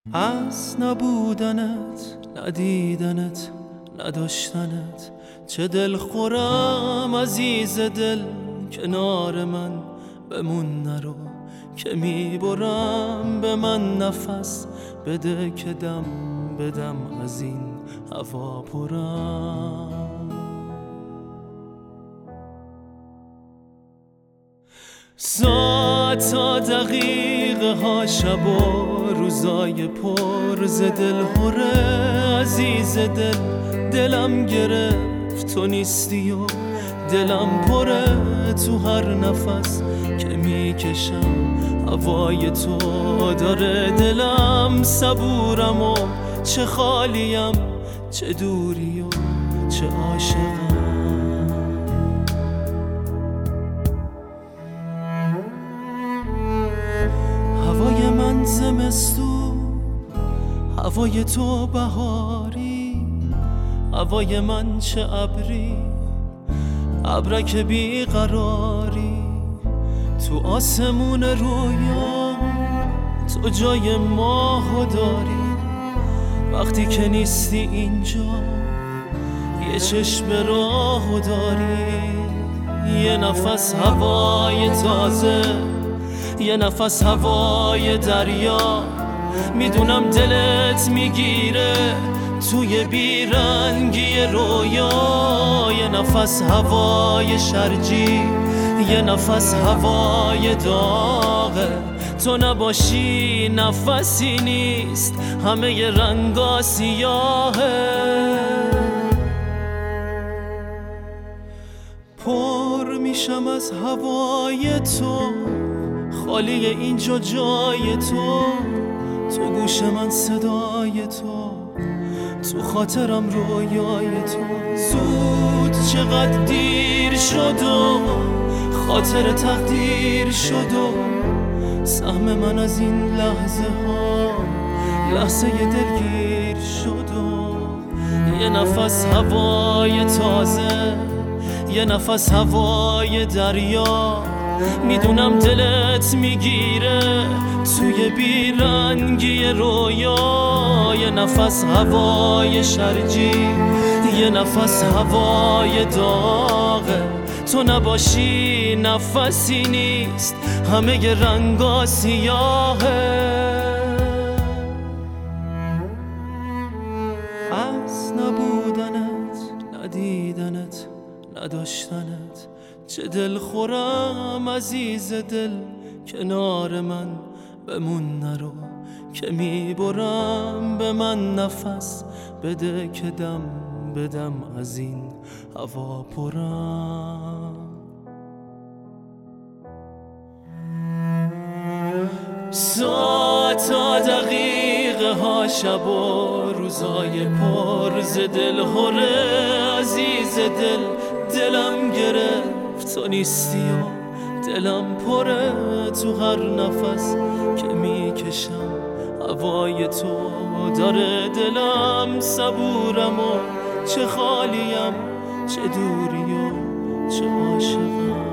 از نبودنت، ندیدنت، نداشتنت چه دل خورم عزیز دل، کنار من بمون نرو که میبرم به من نفس بده که دم بدم از این هوا پرم. ساعت تا دقیقه ها شب و روزای پر ز دل هره عزیز دل، دلم گرفت تو نیستی و دلم پره تو هر نفس که میکشم هوای تو داره دلم، صبورم و چه خالیم چه دوری و چه عاشقم. هوای من زمستون، هوای تو بهاری، هوای من چه ابری، ابرک بیقراری، تو آسمون رویا تو جای ماهو داری، وقتی که نیستی اینجا یه چشم راهو داری، یه نفس هوای تازه، یه نفس هوای دریا، میدونم دلت میگیره توی بیرنگی رویا، یه نفس هوای شرجی، یه نفس هوای داغه، تو نباشی نفسی نیست همه ی رنگا سیاهه. پر میشم از هوای تو، خالی اینجا جای تو، تو گوش من صدای تو، تو خاطرم رویای تو. زود چقدر دیر شد و خاطر تقدیر شد و سهم من از این لحظه ها لحظه دلگیر شد و یه نفس هوای تازه، یه نفس هوای دریا، میدونم دلت میگیره توی بیرنگی رویا، یه نفس هوای شرجی، یه نفس هوای داغه، تو نباشی نفسی نیست همه ی رنگا سیاهه. از نبودنت، ندیدنت، نداشتنت چه دل خورم عزیز دل، کنار من بمون نرو که میبرم به من نفس بده که دم بدم از این هوا پرم. ساعت تا دقیقه ها شب و روزای پر ز دل هره عزیز دل، دلم گرفت تو نیستی و دلم پره تو هر نفس که میکشم هوای تو داره دلم، صبورم و چه خالیم چه دوری و چه عاشقم.